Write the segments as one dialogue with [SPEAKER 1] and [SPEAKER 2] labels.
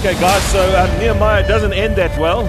[SPEAKER 1] Okay, guys, so Nehemiah doesn't end that well.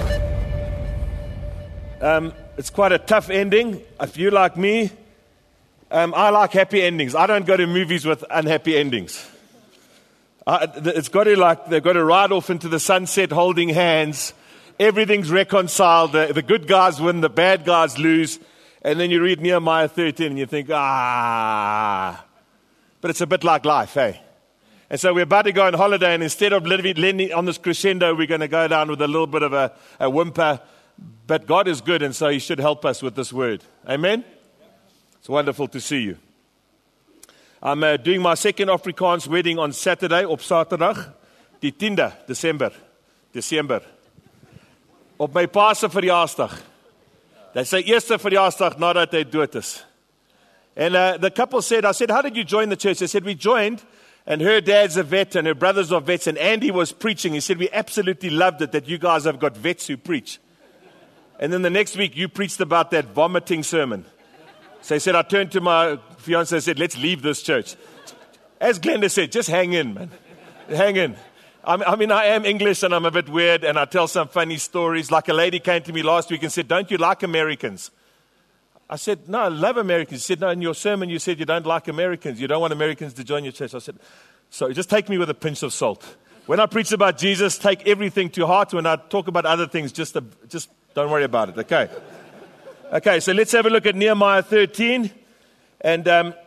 [SPEAKER 1] It's quite a tough ending. If you like me, I like happy endings. I don't go to movies with unhappy endings. It's got to they've got to ride off into the sunset holding hands. Everything's reconciled. The good guys win, the bad guys lose. And then you read Nehemiah 13 and you think, But it's a bit like life, hey? And so we're about to go on holiday, and instead of landing on this crescendo, we're going to go down with a little bit of a whimper. But God is good, and so He should help us with this word. Amen? It's wonderful to see you. I'm doing my second Afrikaans wedding on Saturday, op Saterdag, die 10de December. Op my pa se verjaarsdag. Dit is sy eerste verjaarsdag nadat hy dood is. And the couple said, I said, how did you join the church? They said, we joined, and her dad's a vet, and her brothers are vets, and Andy was preaching. He said, we absolutely loved it that you guys have got vets who preach. And then the next week, you preached about that vomiting sermon. So he said, I turned to my fiancé and said, let's leave this church. As Glenda said, just hang in, man. Hang in. I mean, I am English, and I'm a bit weird, and I tell some funny stories. Like a lady came to me last week and said, don't you like Americans? I said, no, I love Americans. She said, no, in your sermon you said you don't like Americans. You don't want Americans to join your church. I said, so just take me with a pinch of salt. When I preach about Jesus, take everything to heart. When I talk about other things, just don't worry about it, okay? Okay, so let's have a look at Nehemiah 13. And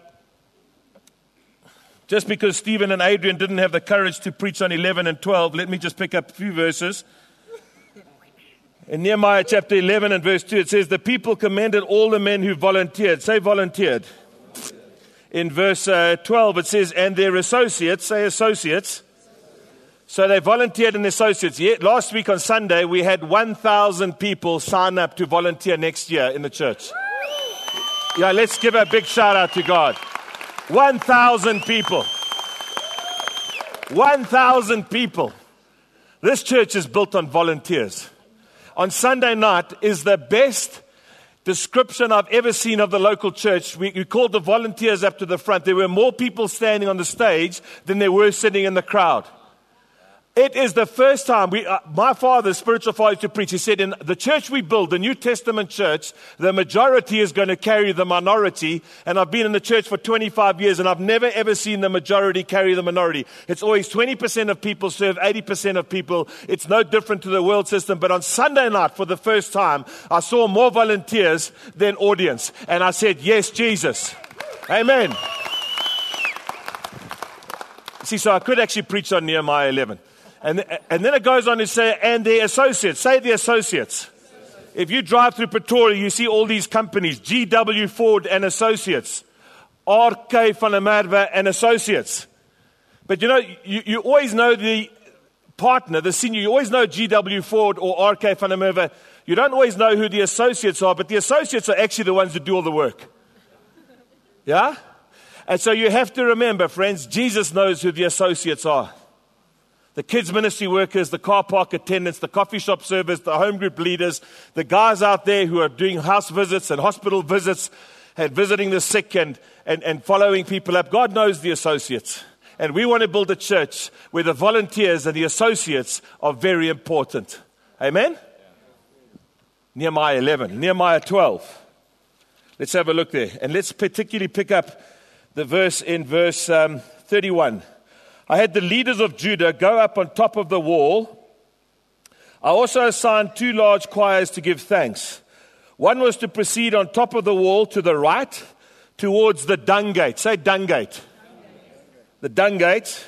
[SPEAKER 1] just because Stephen and Adrian didn't have the courage to preach on 11 and 12, let me just pick up a few verses. In Nehemiah chapter 11 and verse 2, it says, the people commended all the men who volunteered. Say volunteered. In verse 12, it says, and their associates. Say associates. So they volunteered and associates. Last week on Sunday, we had 1,000 people sign up to volunteer next year in the church. Yeah, let's give a big shout out to God. 1,000 people. 1,000 people. This church is built on volunteers. On Sunday night is the best description I've ever seen of the local church. We called the volunteers up to the front. There were more people standing on the stage than there were sitting in the crowd. It is the first time my father, spiritual father, used to preach. He said, in the church we build, the New Testament church, the majority is going to carry the minority. And I've been in the church for 25 years, and I've never ever seen the majority carry the minority. It's always 20% of people serve 80% of people. It's no different to the world system. But on Sunday night, for the first time, I saw more volunteers than audience. And I said, yes, Jesus. Amen. See, so I could actually preach on Nehemiah 11. And then it goes on to say, and their associates. Say the associates. If you drive through Pretoria, you see all these companies, GW Ford and Associates, RK van der Merwe and Associates. But you know, you always know the partner, the senior. You always know GW Ford or RK van der Merwe. You don't always know who the associates are, but the associates are actually the ones who do all the work. Yeah? And so you have to remember, friends, Jesus knows who the associates are. The kids ministry workers, the car park attendants, the coffee shop servers, the home group leaders, the guys out there who are doing house visits and hospital visits and visiting the sick and following people up. God knows the associates. And we want to build a church where the volunteers and the associates are very important. Amen? Yeah. Nehemiah 11. Nehemiah 12. Let's have a look there. And let's particularly pick up the verse in verse 31. I had the leaders of Judah go up on top of the wall. I also assigned 2 large choirs to give thanks. One was to proceed on top of the wall to the right towards the dung gate. Say dung gate. The dung gate.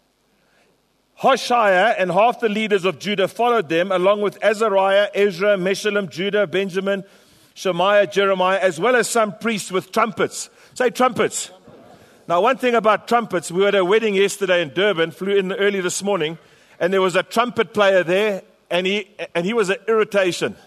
[SPEAKER 1] Hoshea and half the leaders of Judah followed them, along with Azariah, Ezra, Meshullam, Judah, Benjamin, Shemaiah, Jeremiah, as well as some priests with trumpets. Say trumpets. Now, one thing about trumpets, we were at a wedding yesterday in Durban, flew in early this morning, and there was a trumpet player there, and he was an irritation.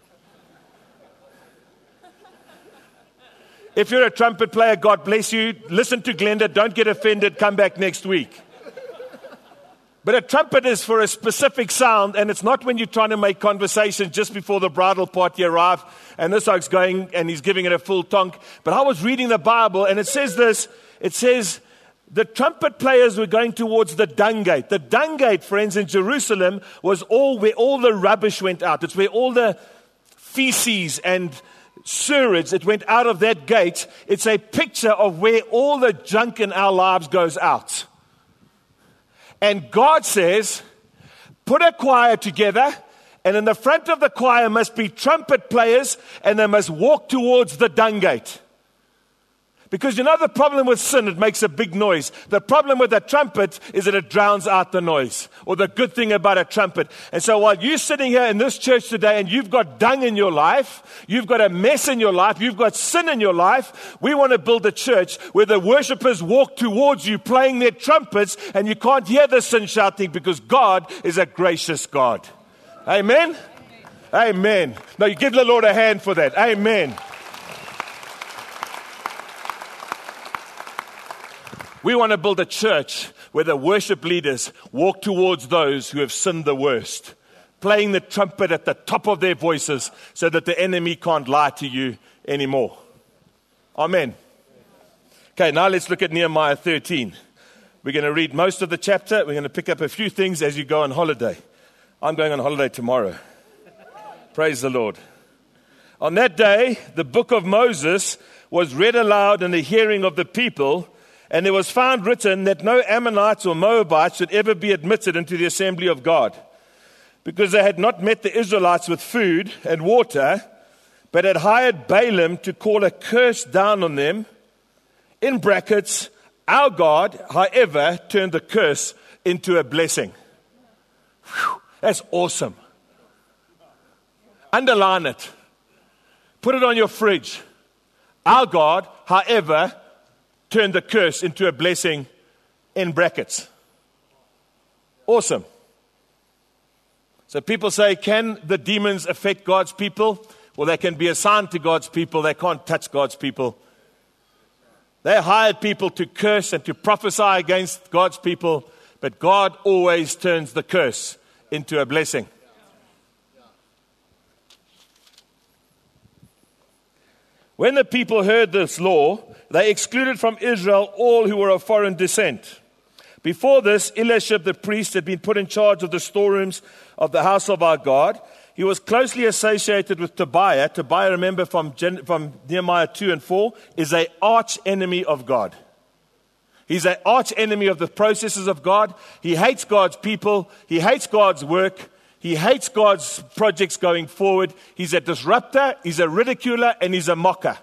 [SPEAKER 1] If you're a trumpet player, God bless you. Listen to Glenda. Don't get offended. Come back next week. But a trumpet is for a specific sound, and it's not when you're trying to make conversation just before the bridal party arrives, and this oak's going, and he's giving it a full tonk. But I was reading the Bible, and it says this. It says, the trumpet players were going towards the dung gate. The dung gate, friends, in Jerusalem was where all the rubbish went out. It's where all the feces and sewage, it went out of that gate. It's a picture of where all the junk in our lives goes out. And God says, put a choir together, and in the front of the choir must be trumpet players, and they must walk towards the dung gate. Because you know the problem with sin, it makes a big noise. The problem with a trumpet is that it drowns out the noise. Or the good thing about a trumpet. And so while you're sitting here in this church today and you've got dung in your life, you've got a mess in your life, you've got sin in your life, we want to build a church where the worshipers walk towards you playing their trumpets and you can't hear the sin shouting because God is a gracious God. Amen? Amen. Now you give the Lord a hand for that. Amen. We want to build a church where the worship leaders walk towards those who have sinned the worst, playing the trumpet at the top of their voices so that the enemy can't lie to you anymore. Amen. Okay, now let's look at Nehemiah 13. We're going to read most of the chapter. We're going to pick up a few things as you go on holiday. I'm going on holiday tomorrow. Praise the Lord. On that day, the book of Moses was read aloud in the hearing of the people. And there was found written that no Ammonites or Moabites should ever be admitted into the assembly of God, because they had not met the Israelites with food and water, but had hired Balaam to call a curse down on them. In brackets, our God, however, turned the curse into a blessing. Whew, that's awesome. Underline it. Put it on your fridge. Our God, however, turned the curse into a blessing, in brackets. Awesome. So people say, can the demons affect God's people? Well, they can be assigned to God's people. They can't touch God's people. They hired people to curse and to prophesy against God's people, but God always turns the curse into a blessing. When the people heard this law, they excluded from Israel all who were of foreign descent. Before this, Eliashib the priest had been put in charge of the storerooms of the house of our God. He was closely associated with Tobiah. Tobiah, remember from Nehemiah 2 and 4, is an arch enemy of God. He's an arch enemy of the processes of God. He hates God's people. He hates God's work. He hates God's projects going forward. He's a disruptor, he's a ridiculer, and he's a mocker.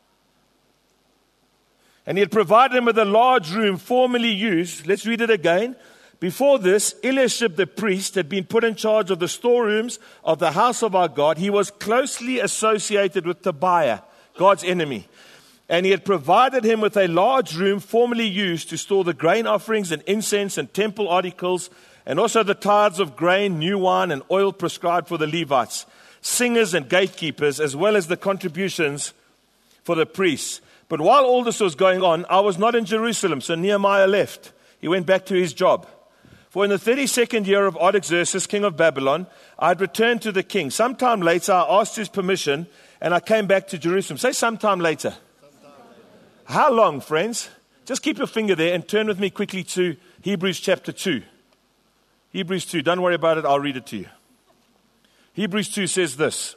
[SPEAKER 1] And he had provided him with a large room formerly used. Let's read it again. Before this, Eliashib the priest had been put in charge of the storerooms of the house of our God. He was closely associated with Tobiah, God's enemy. And he had provided him with a large room formerly used to store the grain offerings and incense and temple articles, and also the tithes of grain, new wine, and oil prescribed for the Levites, singers and gatekeepers, as well as the contributions for the priests. But while all this was going on, I was not in Jerusalem, so Nehemiah left. He went back to his job. For in the 32nd year of Artaxerxes, king of Babylon, I had returned to the king. Sometime later, I asked his permission, and I came back to Jerusalem. Say sometime later. How long, friends? Just keep your finger there and turn with me quickly to Hebrews chapter 2. Hebrews 2, don't worry about it, I'll read it to you. Hebrews 2 says this.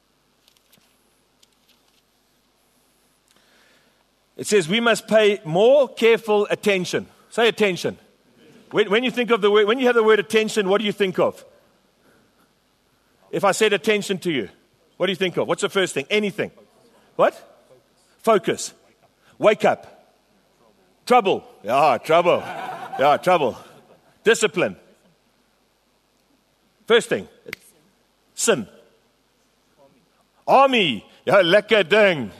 [SPEAKER 1] It says we must pay more careful attention. Say attention. When you think of the word, when you have the word attention, what do you think of? If I said attention to you, what do you think of? What's the first thing? Anything. What? Focus. Wake up. Trouble. Yeah, trouble. Yeah, trouble. Discipline. First thing, sin. Army. Ja, lekker ding.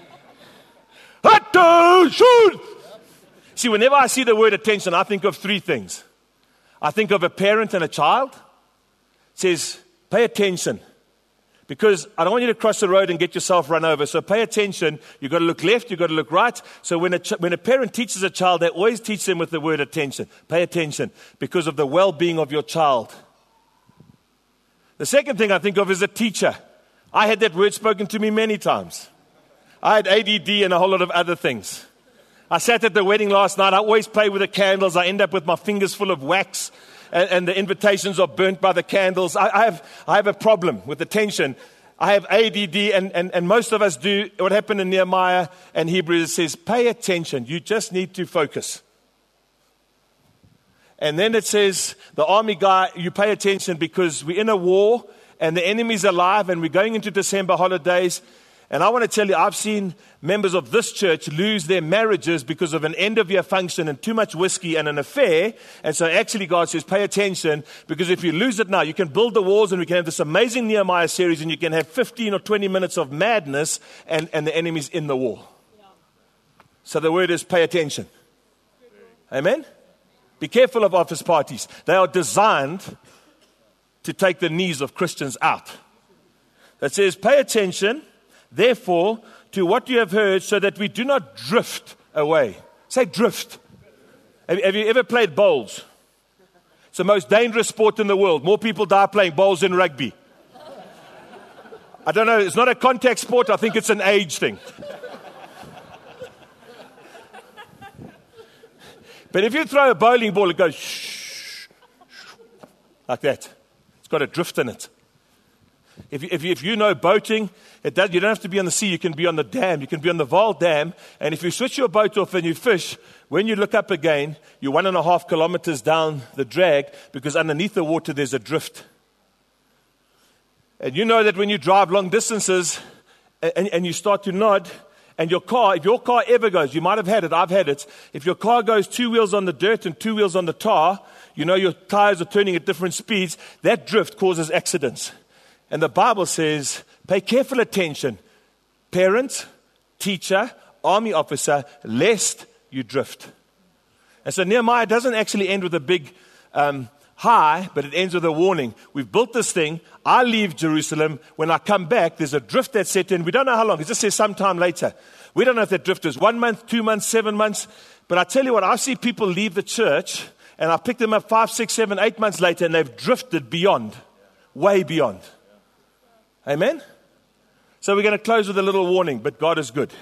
[SPEAKER 1] Shoot! See, whenever I see the word attention, I think of three things. I think of a parent and a child. It says, pay attention. Because I don't want you to cross the road and get yourself run over. So pay attention. You've got to look left, you've got to look right. So when a parent teaches a child, they always teach them with the word attention. Pay attention because of the well-being of your child. The second thing I think of is a teacher. I had that word spoken to me many times. I had ADD and a whole lot of other things. I sat at the wedding last night. I always play with the candles. I end up with my fingers full of wax, and the invitations are burnt by the candles. I have a problem with attention. I have ADD, and most of us do. What happened in Nehemiah and Hebrews, it says, pay attention. You just need to focus. And then it says, the army guy, you pay attention because we're in a war and the enemy's alive and we're going into December holidays. And I want to tell you, I've seen members of this church lose their marriages because of an end-of-year function and too much whiskey and an affair. And so actually God says, pay attention, because if you lose it now, you can build the walls and we can have this amazing Nehemiah series and you can have 15 or 20 minutes of madness and the enemy's in the war. Yeah. So the word is pay attention. Amen? Be careful of office parties. They are designed to take the knees of Christians out. It says, pay attention, therefore, to what you have heard, so that we do not drift away. Say drift. Have you ever played bowls? It's the most dangerous sport in the world. More people die playing bowls than rugby. I don't know, it's not a contact sport. I think it's an age thing. But if you throw a bowling ball, it goes shh, like that. It's got a drift in it. If you know boating, you don't have to be on the sea. You can be on the dam. You can be on the Vaal Dam. And if you switch your boat off and you fish, when you look up again, you're 1.5 kilometers down the drag, because underneath the water there's a drift. And you know that when you drive long distances and you start to nod, and if your car ever goes, you might have had it, I've had it. If your car goes 2 wheels on the dirt and 2 wheels on the tar, you know your tires are turning at different speeds. That drift causes accidents. And the Bible says, pay careful attention, parent, teacher, army officer, lest you drift. And so Nehemiah doesn't actually end with a big high, but it ends with a warning. We've built this thing. I leave Jerusalem. When I come back, there's a drift that's set in. We don't know how long. It just says sometime later. We don't know if that drift is 1 month, 2 months, 7 months. But I tell you what, I see people leave the church, and I pick them up 5, 6, 7, 8 months later, and they've drifted beyond, way beyond. Amen? So we're going to close with a little warning, but God is good.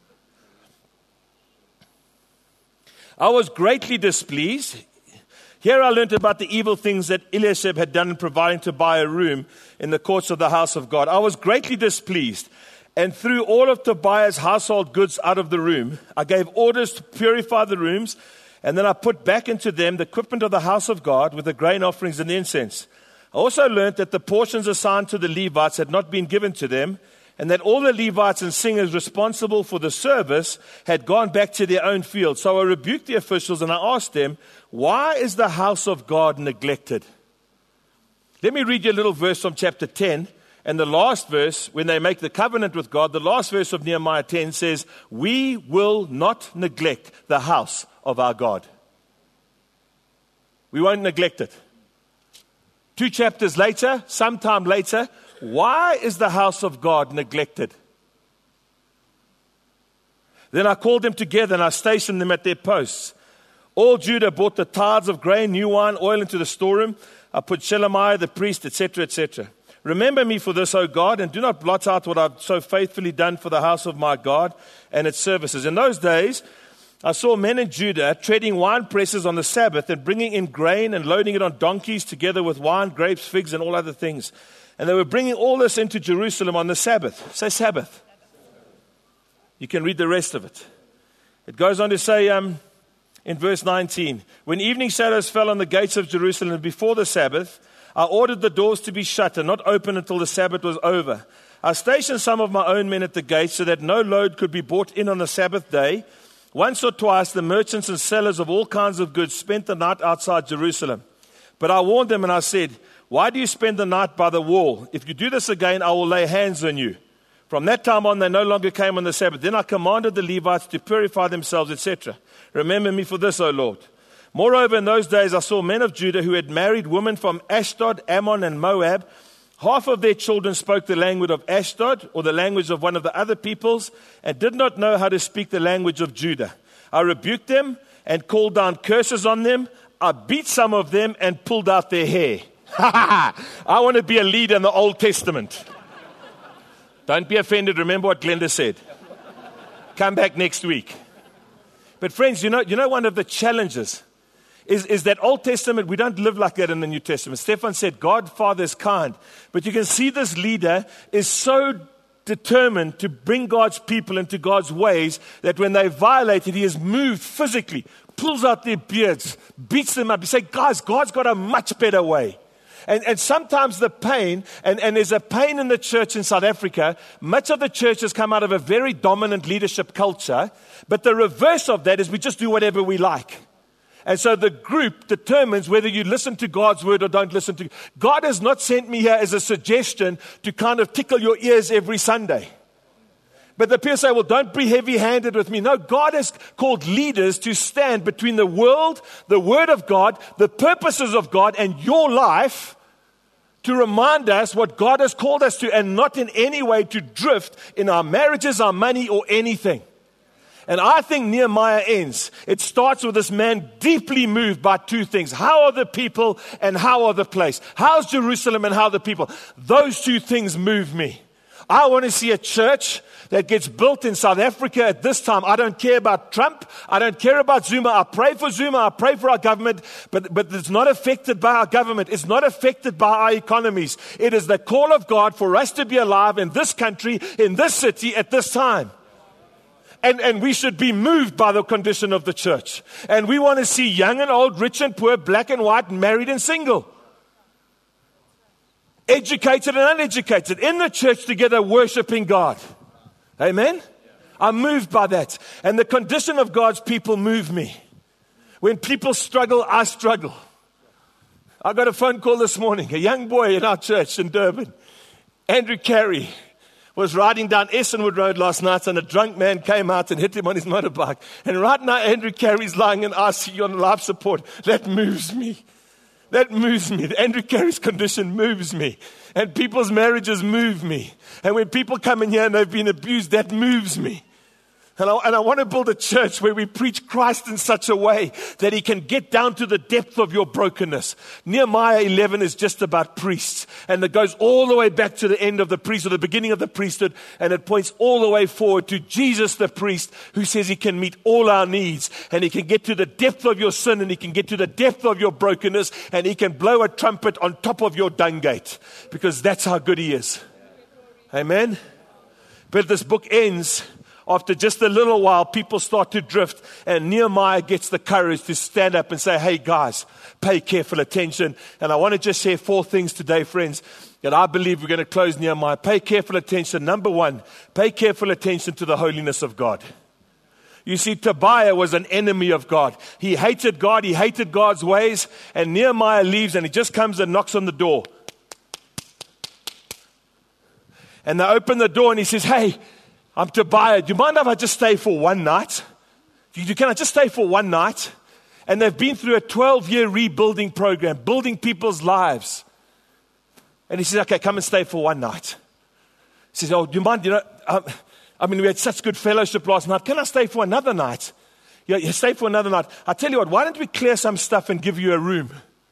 [SPEAKER 1] I was greatly displeased. Here I learned about the evil things that Eliashib had done in providing Tobiah a room in the courts of the house of God. I was greatly displeased, and threw all of Tobiah's household goods out of the room. I gave orders to purify the rooms, and then I put back into them the equipment of the house of God with the grain offerings and the incense. I also learned that the portions assigned to the Levites had not been given to them, and that all the Levites and singers responsible for the service had gone back to their own field. So I rebuked the officials and I asked them, why is the house of God neglected? Let me read you a little verse from chapter 10. And the last verse, when they make the covenant with God, the last verse of Nehemiah 10 says, we will not neglect the house of our God. We won't neglect it. 2 chapters later, sometime later, why is the house of God neglected? Then I called them together and I stationed them at their posts. All Judah brought the tithes of grain, new wine, oil into the storeroom. I put Shelemiah the priest, etc., etc. Remember me for this, O God, and do not blot out what I've so faithfully done for the house of my God and its services. In those days, I saw men in Judah treading wine presses on the Sabbath and bringing in grain and loading it on donkeys together with wine, grapes, figs, and all other things. And they were bringing all this into Jerusalem on the Sabbath. Say Sabbath. You can read the rest of it. It goes on to say in verse 19, when evening shadows fell on the gates of Jerusalem before the Sabbath, I ordered the doors to be shut and not open until the Sabbath was over. I stationed some of my own men at the gates so that no load could be brought in on the Sabbath day. Once or twice, the merchants and sellers of all kinds of goods spent the night outside Jerusalem. But I warned them and I said, why do you spend the night by the wall? If you do this again, I will lay hands on you. From that time on, they no longer came on the Sabbath. Then I commanded the Levites to purify themselves, etc. Remember me for this, O Lord. Moreover, in those days, I saw men of Judah who had married women from Ashdod, Ammon, and Moab. Half of their children spoke the language of Ashdod, or the language of one of the other peoples, and did not know how to speak the language of Judah. I rebuked them and called down curses on them. I beat some of them and pulled out their hair. I want to be a leader in the Old Testament. Don't be offended. Remember what Glenda said. Come back next week. But friends, you know one of the challenges is that Old Testament, we don't live like that in the New Testament. Stefan said, God, Father is kind. But you can see this leader is so determined to bring God's people into God's ways that when they violate it, he is moved physically, pulls out their beards, beats them up. He says, guys, God's got a much better way. And sometimes the pain, and there's a pain in the church in South Africa. Much of the church has come out of a very dominant leadership culture. But the reverse of that is we just do whatever we like. And so the group determines whether you listen to God's word or don't listen to. God has not sent me here as a suggestion to kind of tickle your ears every Sunday. But the people say, well, don't be heavy-handed with me. No, God has called leaders to stand between the world, the word of God, the purposes of God, and your life to remind us what God has called us to, and not in any way to drift in our marriages, our money, or anything. And I think Nehemiah ends. It starts with this man deeply moved by two things. How are the people and how are the place? How's Jerusalem and how are the people? Those two things move me. I want to see a church that gets built in South Africa at this time. I don't care about Trump. I don't care about Zuma. I pray for Zuma. I pray for our government. But it's not affected by our government. It's not affected by our economies. It is the call of God for us to be alive in this country, in this city, at this time. And we should be moved by the condition of the church. And we want to see young and old, rich and poor, black and white, married and single, educated and uneducated, in the church together, worshiping God. Amen? I'm moved by that. And the condition of God's people move me. When people struggle, I struggle. I got a phone call this morning. A young boy in our church in Durban, Andrew Carey, was riding down Essenwood Road last night, and a drunk man came out and hit him on his motorbike. And right now, Andrew Carey's lying in ICU on life support. That moves me. That moves me. Andrew Carey's condition moves me. And people's marriages move me. And when people come in here and they've been abused, that moves me. And I want to build a church where we preach Christ in such a way that he can get down to the depth of your brokenness. Nehemiah 11 is just about priests. And it goes all the way back to the end of the priest, or the beginning of the priesthood. And it points all the way forward to Jesus the priest, who says he can meet all our needs. And he can get to the depth of your sin, and he can get to the depth of your brokenness. And he can blow a trumpet on top of your dung gate. Because that's how good he is. Amen? But this book ends. After just a little while, people start to drift, and Nehemiah gets the courage to stand up and say, hey guys, pay careful attention. And I want to just share 4 things today, friends, that I believe we're going to close Nehemiah. Pay careful attention. Number 1, pay careful attention to the holiness of God. You see, Tobiah was an enemy of God. He hated God. He hated God's ways. And Nehemiah leaves, and he just comes and knocks on the door. And they open the door, and he says, hey, I'm Tobiah. Do you mind if I just stay for one night? Can I just stay for one night? And they've been through a 12-year rebuilding program, building people's lives. And he says, okay, come and stay for one night. He says, oh, do you mind? We had such good fellowship last night. Can I stay for another night? Yeah, stay for another night. I tell you what, why don't we clear some stuff and give you a room?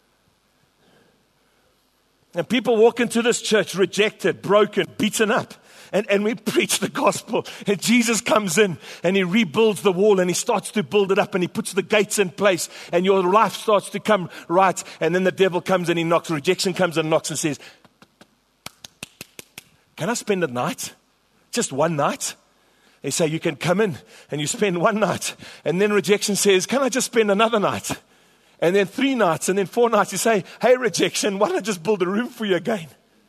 [SPEAKER 1] And people walk into this church rejected, broken, beaten up. And we preach the gospel. And Jesus comes in and he rebuilds the wall and he starts to build it up and he puts the gates in place. And your life starts to come right. And then the devil comes and he knocks. Rejection comes and knocks and says, can I spend a night? Just one night? They say, you can come in and you spend one night. And then rejection says, can I just spend another night? And then 3 nights and then 4 nights. You say, hey, rejection, why don't I just build a room for you again?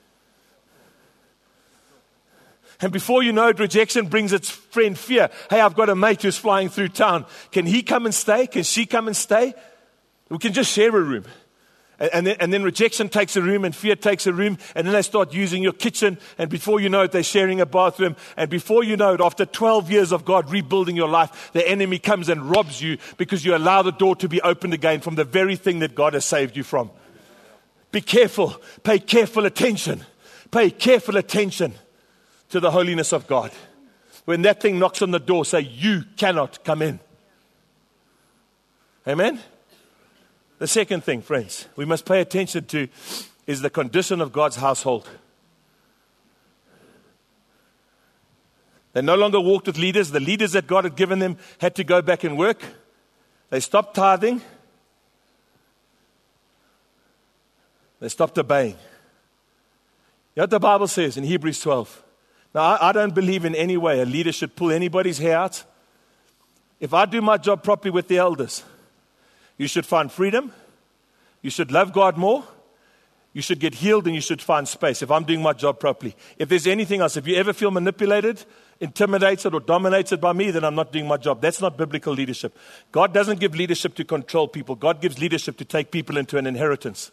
[SPEAKER 1] And before you know it, rejection brings its friend fear. Hey, I've got a mate who's flying through town. Can he come and stay? Can she come and stay? We can just share a room. And then rejection takes a room and fear takes a room. And then they start using your kitchen. And before you know it, they're sharing a bathroom. And before you know it, after 12 years of God rebuilding your life, the enemy comes and robs you because you allow the door to be opened again from the very thing that God has saved you from. Be careful. Pay careful attention. Pay careful attention to the holiness of God. When that thing knocks on the door, say, you cannot come in. Amen? The second thing, friends, we must pay attention to is the condition of God's household. They no longer walked with leaders. The leaders that God had given them had to go back and work. They stopped tithing. They stopped obeying. You know what the Bible says in Hebrews 12? Now, I don't believe in any way a leader should pull anybody's hair out. If I do my job properly with the elders, you should find freedom. You should love God more. You should get healed and you should find space if I'm doing my job properly. If there's anything else, if you ever feel manipulated, intimidated, or dominated by me, then I'm not doing my job. That's not biblical leadership. God doesn't give leadership to control people. God gives leadership to take people into an inheritance.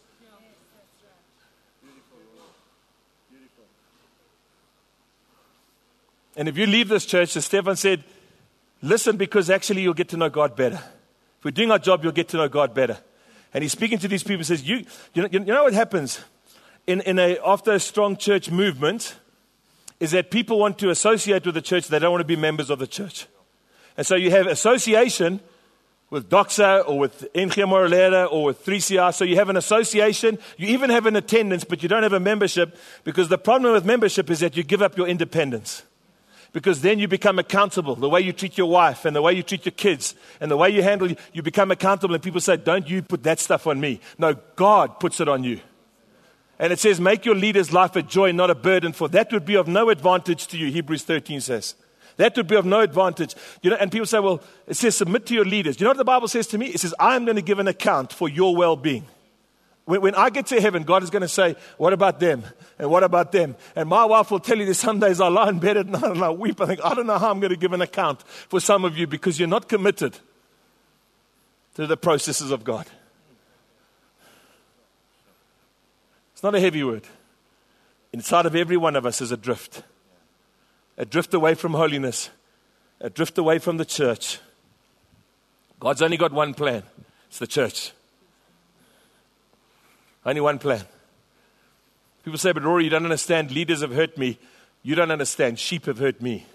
[SPEAKER 1] And if you leave this church, as Stefan said, listen, because actually you'll get to know God better. If we're doing our job, you'll get to know God better. And he's speaking to these people and says, you know what happens after a strong church movement is that people want to associate with the church. They don't want to be members of the church. And so you have association with Doxa or with NG Moralera or with 3CR. So you have an association. You even have an attendance, but you don't have a membership, because the problem with membership is that you give up your independence. Because then you become accountable. The way you treat your wife and the way you treat your kids and the way you handle, you become accountable. And people say, don't you put that stuff on me. No, God puts it on you. And it says, make your leader's life a joy, not a burden, for that would be of no advantage to you, Hebrews 13 says. That would be of no advantage. And people say, well, it says submit to your leaders. You know what the Bible says to me? It says, I am going to give an account for your well-being. When I get to heaven, God is going to say, what about them? And what about them? And my wife will tell you that some days I lie in bed at night and I weep. I think, I don't know how I'm going to give an account for some of you, because you're not committed to the processes of God. It's not a heavy word. Inside of every one of us is a drift away from holiness, a drift away from the church. God's only got one plan. It's the church. Only one plan. People say, but Rory, you don't understand. Leaders have hurt me. You don't understand. Sheep have hurt me.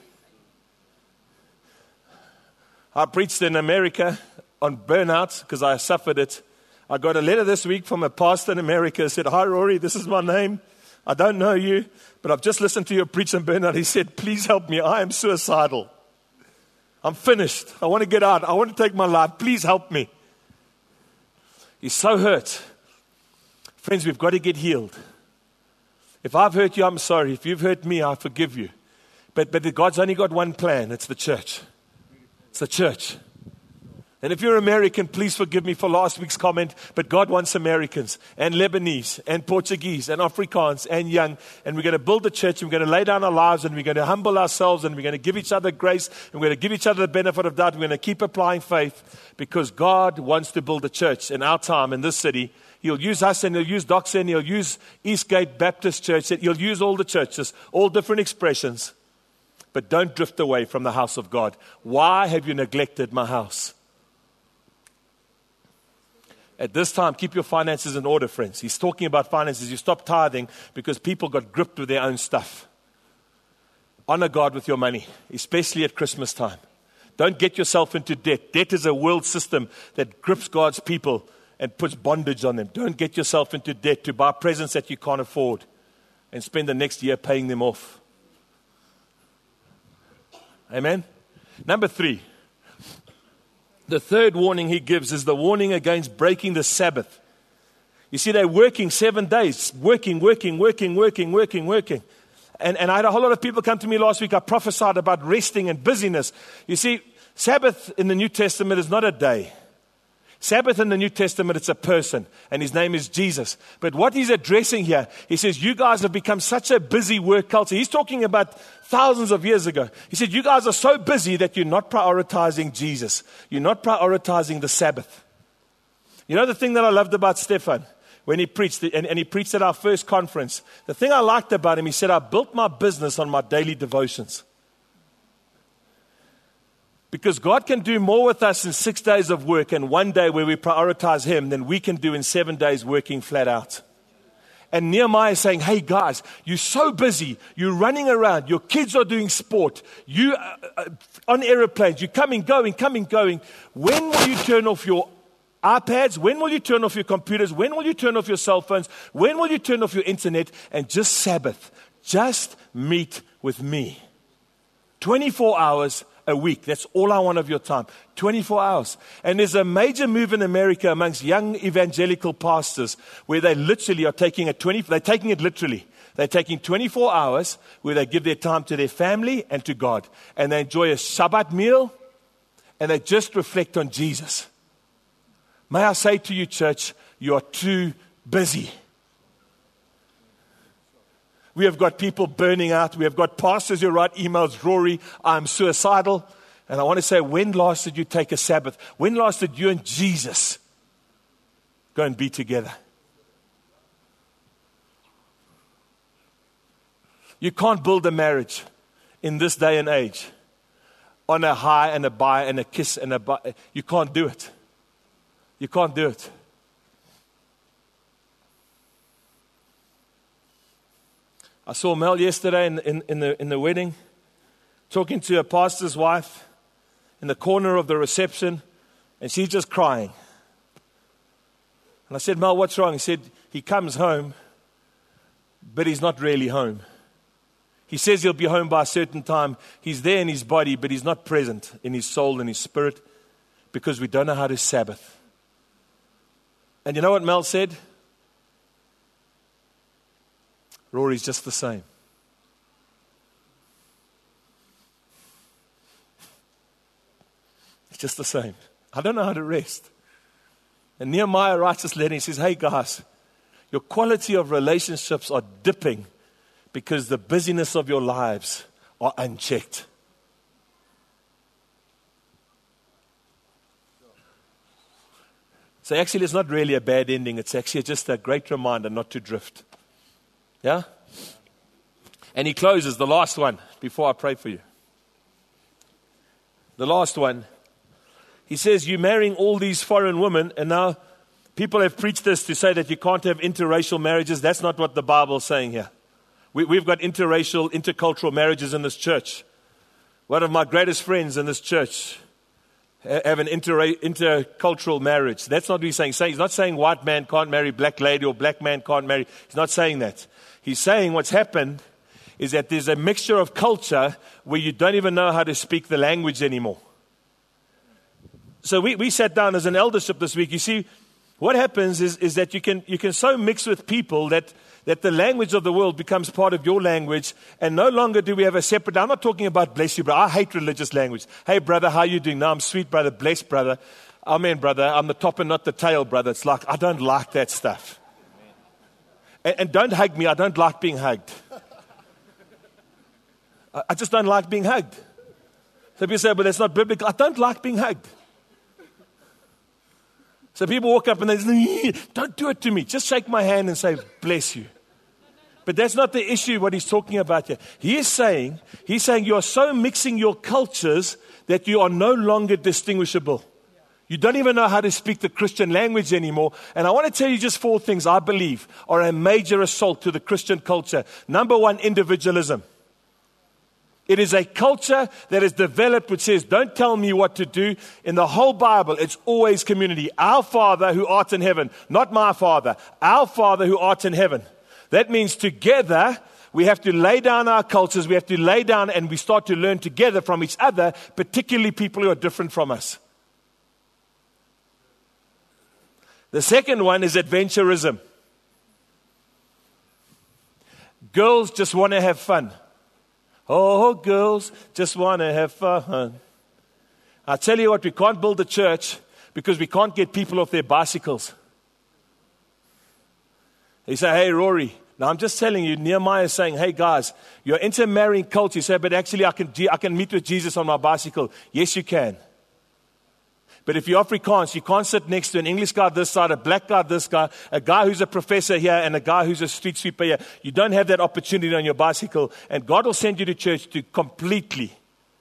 [SPEAKER 1] I preached in America on burnout because I suffered it. I got a letter this week from a pastor in America who said, hi, Rory, this is my name. I don't know you, but I've just listened to your preach on burnout. He said, please help me. I am suicidal. I'm finished. I want to get out. I want to take my life. Please help me. He's so hurt. Friends, we've got to get healed. If I've hurt you, I'm sorry. If you've hurt me, I forgive you. But God's only got one plan. It's the church. It's the church. And if you're American, please forgive me for last week's comment, but God wants Americans and Lebanese and Portuguese and Afrikaans and young. And we're going to build the church, and we're going to lay down our lives, and we're going to humble ourselves, and we're going to give each other grace, and we're going to give each other the benefit of doubt. We're going to keep applying faith, because God wants to build a church in our time in this city. He'll use us, and He'll use Doxa, and He'll use Eastgate Baptist Church. He'll use all the churches, all different expressions. But don't drift away from the house of God. Why have you neglected my house? At this time, keep your finances in order, friends. He's talking about finances. You stop tithing because people got gripped with their own stuff. Honor God with your money, especially at Christmas time. Don't get yourself into debt. Debt is a world system that grips God's people and puts bondage on them. Don't get yourself into debt to buy presents that you can't afford and spend the next year paying them off. Amen? Number 3. The third warning he gives is the warning against breaking the Sabbath. You see, they're working 7 days, working. And I had a whole lot of people come to me last week. I prophesied about resting and busyness. You see, Sabbath in the New Testament is not a day. Sabbath in the New Testament, it's a person, and his name is Jesus. But what he's addressing here, he says, you guys have become such a busy work culture. He's talking about thousands of years ago. He said, you guys are so busy that you're not prioritizing Jesus. You're not prioritizing the Sabbath. You know the thing that I loved about Stefan when he preached, and he preached at our first conference, the thing I liked about him, he said, I built my business on my daily devotions. Because God can do more with us in 6 days of work and 1 day where we prioritize Him than we can do in 7 days working flat out. And Nehemiah is saying, hey guys, you're so busy. You're running around. Your kids are doing sport. You on aeroplanes. You're coming, going. When will you turn off your iPads? When will you turn off your computers? When will you turn off your cell phones? When will you turn off your internet and just Sabbath? Just meet with me. 24 hours a week. That's all I want of your time. 24 hours. And there's a major move in America amongst young evangelical pastors where they literally are taking they're taking it literally. They're taking 24 hours where they give their time to their family and to God. And they enjoy a Shabbat meal and they just reflect on Jesus. May I say to you, church, you are too busy. We have got people burning out. We have got pastors who write emails, Rory, I'm suicidal. And I want to say, when last did you take a Sabbath? When last did you and Jesus go and be together? You can't build a marriage in this day and age on a high and a bye and a kiss and a bye. You can't do it. You can't do it. I saw Mel yesterday in the wedding, talking to a pastor's wife in the corner of the reception, and she's just crying. And I said, Mel, what's wrong? He said, he comes home, but he's not really home. He says he'll be home by a certain time. He's there in his body, but he's not present in his soul and his spirit because we don't know how to Sabbath. And you know what Mel said? Rory's just the same. It's just the same. I don't know how to rest. And Nehemiah writes this letter. He says, hey guys, your quality of relationships are dipping because the busyness of your lives are unchecked. So actually it's not really a bad ending. It's actually just a great reminder not to drift. Yeah? And he closes, the last one, before I pray for you. The last one. He says, you're marrying all these foreign women, and now people have preached this to say that you can't have interracial marriages. That's not what the Bible's saying here. We've got interracial, intercultural marriages in this church. One of my greatest friends in this church have an intercultural marriage. That's not what he's saying. He's not saying white man can't marry black lady or black man can't marry. He's not saying that. He's saying what's happened is that there's a mixture of culture where you don't even know how to speak the language anymore. So we sat down as an eldership this week. You see, what happens is that you can so mix with people that the language of the world becomes part of your language, and no longer do we have a separate. I'm not talking about bless you, brother. I hate religious language. Hey, brother, how you doing? No, I'm sweet, brother. Bless, brother. Amen, brother. I'm the top and not the tail, brother. It's like, I don't like that stuff. And don't hug me. I don't like being hugged. I just don't like being hugged. So people say, but that's not biblical. I don't like being hugged. So people walk up and they say, don't do it to me. Just shake my hand and say, bless you. But that's not the issue, what he's talking about here. He's saying you are so mixing your cultures that you are no longer distinguishable. You don't even know how to speak the Christian language anymore. And I want to tell you just 4 things I believe are a major assault to the Christian culture. Number 1, individualism. It is a culture that is developed which says, don't tell me what to do. In the whole Bible, it's always community. Our Father who art in heaven, not my Father, our Father who art in heaven. That means together, we have to lay down our cultures. We have to lay down and we start to learn together from each other, particularly people who are different from us. The second one is adventurism. Girls just want to have fun. Oh, girls just want to have fun. I tell you what, we can't build a church because we can't get people off their bicycles. They say, hey, Rory. Now, I'm just telling you, Nehemiah is saying, hey, guys, you're intermarrying culture. You say, but actually, I can meet with Jesus on my bicycle. Yes, you can. But if you're Afrikaans, you can't sit next to an English guy this side, a black guy this guy, a guy who's a professor here, and a guy who's a street sweeper here. You don't have that opportunity on your bicycle, and God will send you to church to completely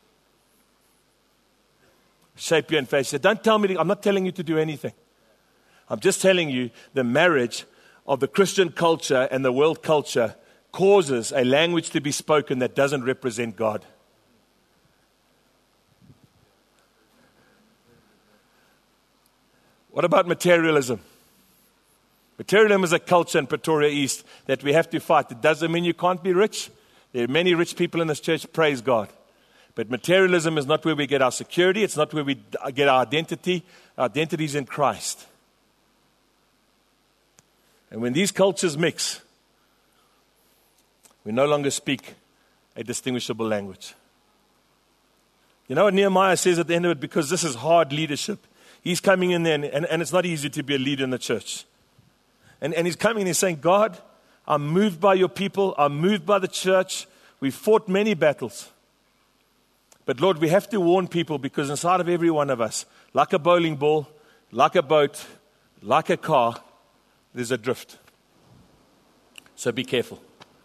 [SPEAKER 1] shape you and face you. Don't tell me, I'm not telling you to do anything. I'm just telling you the marriage of the Christian culture and the world culture causes a language to be spoken that doesn't represent God. What about materialism? Materialism is a culture in Pretoria East that we have to fight. It doesn't mean you can't be rich. There are many rich people in this church, praise God. But materialism is not where we get our security. It's not where we get our identity. Our identity is in Christ. And when these cultures mix, we no longer speak a distinguishable language. You know what Nehemiah says at the end of it? Because this is hard leadership. He's coming in there, and it's not easy to be a leader in the church. And he's coming and he's saying, God, I'm moved by your people. I'm moved by the church. We've fought many battles. But Lord, we have to warn people because inside of every one of us, like a bowling ball, like a boat, like a car, there's a drift. So be careful.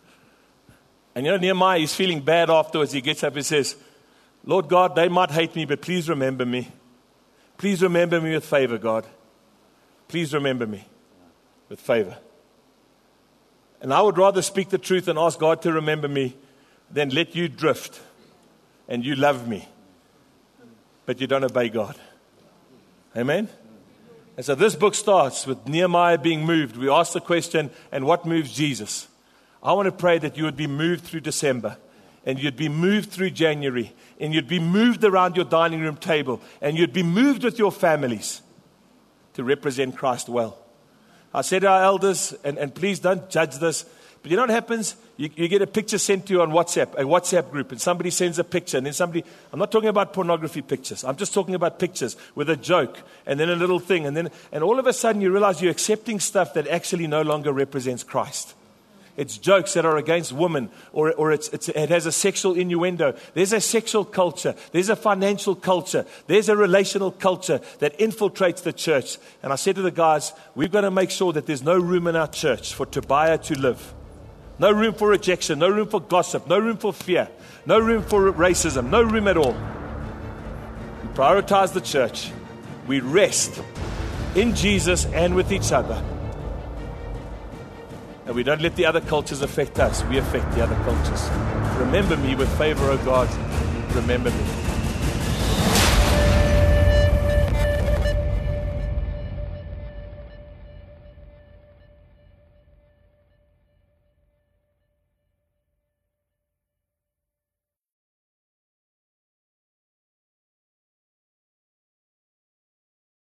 [SPEAKER 1] And you know, Nehemiah, he's feeling bad afterwards. He gets up and says, Lord God, they might hate me, but please remember me. Please remember me with favor, God. Please remember me with favor. And I would rather speak the truth and ask God to remember me than let you drift and you love me, but you don't obey God. Amen? And so this book starts with Nehemiah being moved. We ask the question, and what moves Jesus? I want to pray that you would be moved through December, and you'd be moved through January, and you'd be moved around your dining room table, and you'd be moved with your families to represent Christ well. I said to our elders, and please don't judge this, but you know what happens? You get a picture sent to you on WhatsApp, a WhatsApp group, and somebody sends a picture, and then I'm not talking about pornography pictures, I'm just talking about pictures with a joke, and then a little thing, and all of a sudden you realize you're accepting stuff that actually no longer represents Christ. It's jokes that are against women, or it has a sexual innuendo. There's a sexual culture. There's a financial culture. There's a relational culture that infiltrates the church. And I said to the guys, we've got to make sure that there's no room in our church for Tobiah to live. No room for rejection. No room for gossip. No room for fear. No room for racism. No room at all. We prioritize the church. We rest in Jesus and with each other. And we don't let the other cultures affect us. We affect the other cultures. Remember me with favor, O God. Remember me.